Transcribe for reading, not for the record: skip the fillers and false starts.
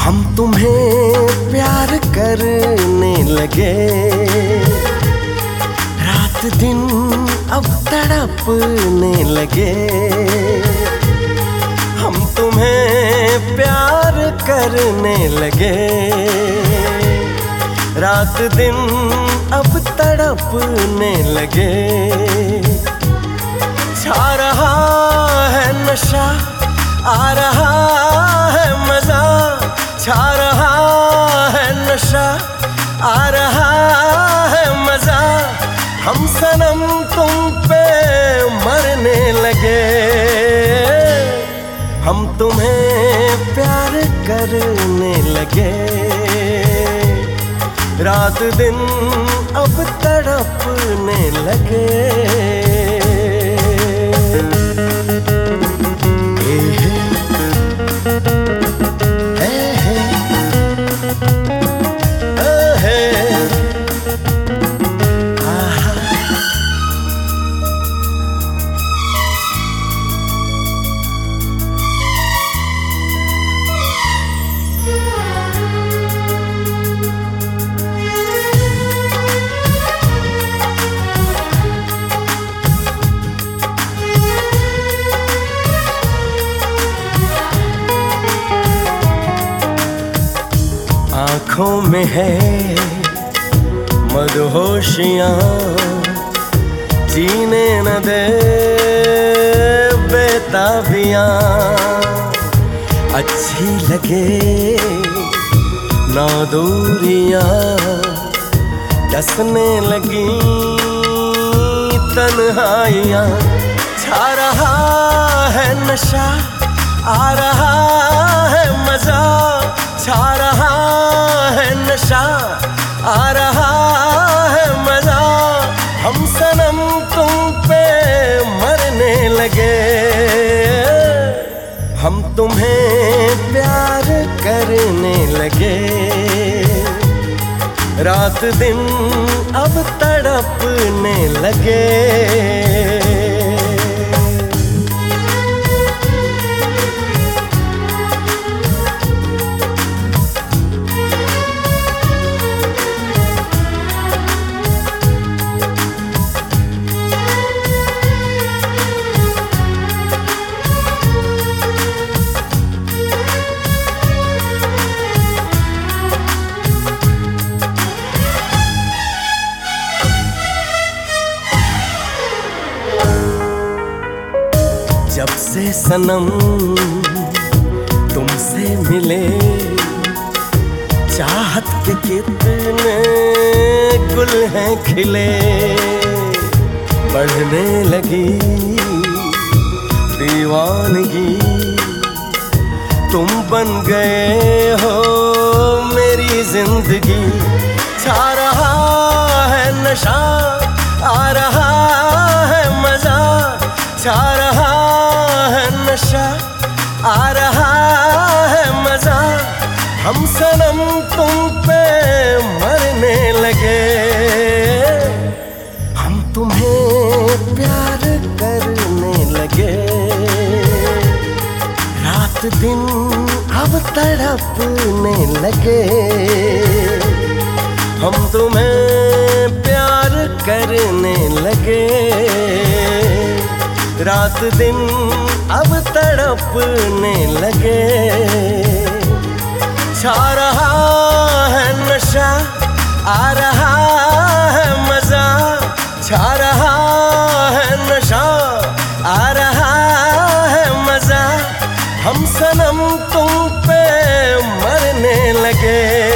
हम तुम्हें प्यार करने लगे, रात दिन अब तड़पने लगे। हम तुम्हें प्यार करने लगे, रात दिन अब तड़पने लगे। छा रहा है नशा, आ रहा है मजा, छा रहा है नशा, आ रहा है मजा। हम सनम तुम पे मरने लगे, हम तुम्हें प्यार करने लगे, रात दिन अब तड़पने लगे। आँखों में है मदहोशियाँ, जीने न दे बेताबियाँ। अच्छी लगे ना दूरियाँ, डसने लगी तन्हाइयाँ। छा रहा है नशा, आ रहा है मजा, छा रहा है नशा, आ रहा है मजा। हम सनम तुम पे मरने लगे, हम तुम्हें प्यार करने लगे, रात दिन अब तड़पने लगे। जब से सनम तुमसे मिले, चाहत के कितने गुल हैं खिले। बढ़ने लगी दीवानगी, तुम बन गए हो मेरी जिंदगी। छा रहा है नशा, आ रहा है मजा, छा रहा है नशा, आ रहा है मजा। हम सनम तुम पे मरने लगे, हम तुम्हें प्यार करने लगे, रात दिन अब तड़पने लगे। हम तुम्हें प्यार करने लगे, रात दिन अब तड़पने लगे। छा रहा है नशा, आ रहा है मजा, छा रहा है नशा, आ रहा है मजा। हम सनम तुम पे मरने लगे,